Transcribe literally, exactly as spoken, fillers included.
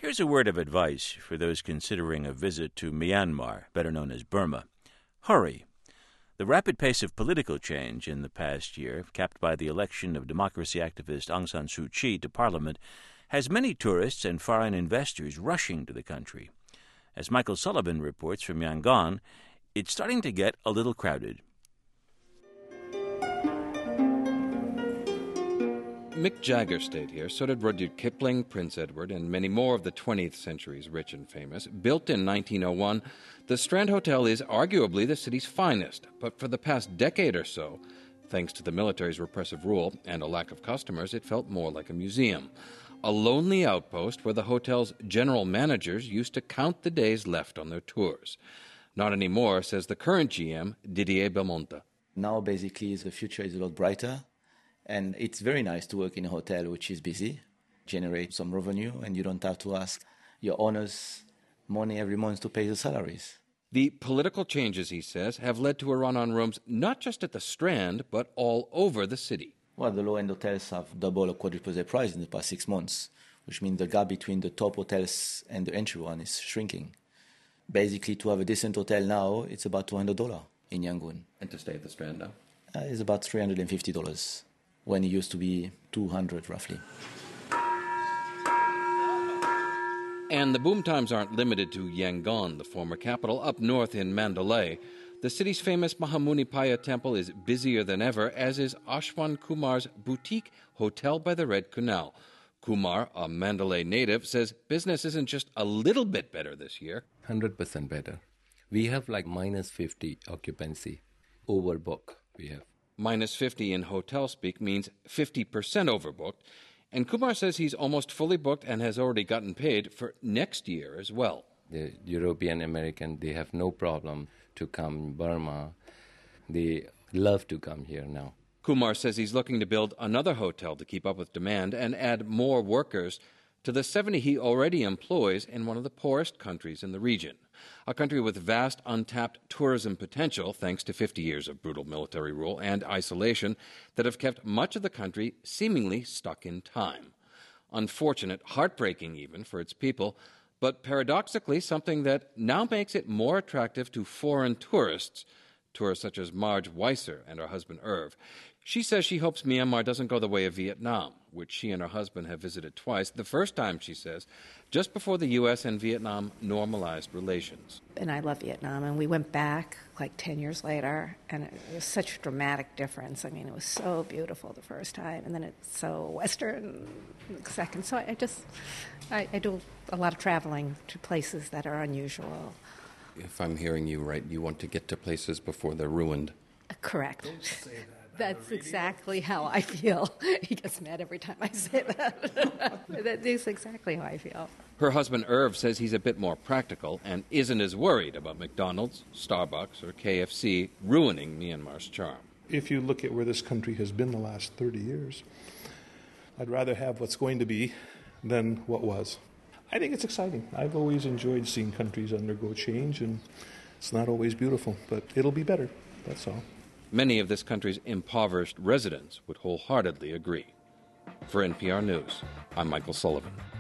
Here's a word of advice for those considering a visit to Myanmar, better known as Burma. Hurry. The rapid pace of political change in the past year, capped by the election of democracy activist Aung San Suu Kyi to Parliament, has many tourists and foreign investors rushing to the country. As Michael Sullivan reports from Yangon, it's starting to get a little crowded. Mick Jagger stayed here, so did Rudyard Kipling, Prince Edward, and many more of the twentieth century's rich and famous. Built in nineteen oh one, the Strand Hotel is arguably the city's finest, but for the past decade or so, thanks to the military's repressive rule and a lack of customers, it felt more like a museum. A lonely outpost where the hotel's general managers used to count the days left on their tours. Not anymore, says the current G M, Didier Belmonte. Now, basically, the future is a lot brighter. And it's very nice to work in a hotel which is busy, generate some revenue, and you don't have to ask your owners money every month to pay the salaries. The political changes, he says, have led to a run on rooms not just at the Strand, but all over the city. Well, the low-end hotels have doubled or quadrupled their price in the past six months, which means the gap between the top hotels and the entry one is shrinking. Basically, to have a decent hotel now, it's about two hundred dollars in Yangon. And to stay at the Strand now? Uh, it's about three hundred fifty dollars. When it used to be two hundred roughly. And the boom times aren't limited to Yangon, the former capital. Up north in Mandalay, the city's famous Mahamuni Paya temple is busier than ever, as is Ashwan Kumar's boutique Hotel by the Red Canal. Kumar, a Mandalay native, says business isn't just a little bit better this year. one hundred percent better. We have like minus fifty occupancy. Overbook we have. Minus fifty in hotel speak means fifty percent overbooked, and Kumar says he's almost fully booked and has already gotten paid for next year as well. The European American, they have no problem to come Burma. They love to come here now. Kumar says he's looking to build another hotel to keep up with demand and add more workers to the seventy he already employs in one of the poorest countries in the region, a country with vast untapped tourism potential thanks to fifty years of brutal military rule and isolation that have kept much of the country seemingly stuck in time. Unfortunate, heartbreaking even for its people, but paradoxically something that now makes it more attractive to foreign tourists, tourists such as Marge Weiser and her husband Irv. She says she hopes Myanmar doesn't go the way of Vietnam, which she and her husband have visited twice. The first time, she says, just before the U S and Vietnam normalized relations. And I love Vietnam, and we went back like ten years later, and it was such a dramatic difference. I mean, it was so beautiful the first time, and then it's so Western the second. So I just, I, I do a lot of traveling to places that are unusual. If I'm hearing you right, you want to get to places before they're ruined. Uh, correct. Don't say that. That's exactly how I feel. He gets mad every time I say that. That is exactly how I feel. Her husband Irv says he's a bit more practical and isn't as worried about McDonald's, Starbucks, or K F C ruining Myanmar's charm. If you look at where this country has been the last thirty years, I'd rather have what's going to be than what was. I think it's exciting. I've always enjoyed seeing countries undergo change, and it's not always beautiful, but it'll be better. That's all. Many of this country's impoverished residents would wholeheartedly agree. For N P R News, I'm Michael Sullivan.